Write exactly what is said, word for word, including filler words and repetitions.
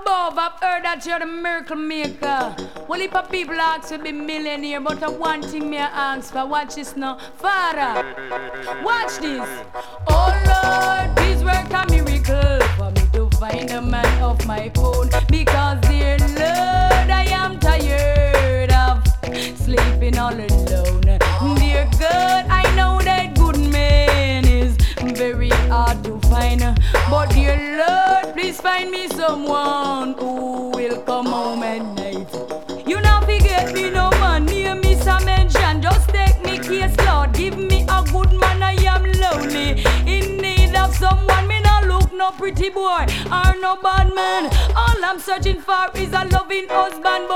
above, I've heard that you're the miracle maker. Well, if a people ask to be millionaire, but the one thing me I ask for, watch this now, Father. Watch this. Oh Lord, please work a miracle for me to find a man of my own. Because dear Lord, I am tired of sleeping all alone. Dear God, I know that good man is very hard to find. But dear Lord, please find me someone who will come home at night. You not forget me no man, near me some mention. Just take me case, Lord, give me a good man, I am lonely. In need of someone, me not look no pretty boy or no bad man. All I'm searching for is a loving husband.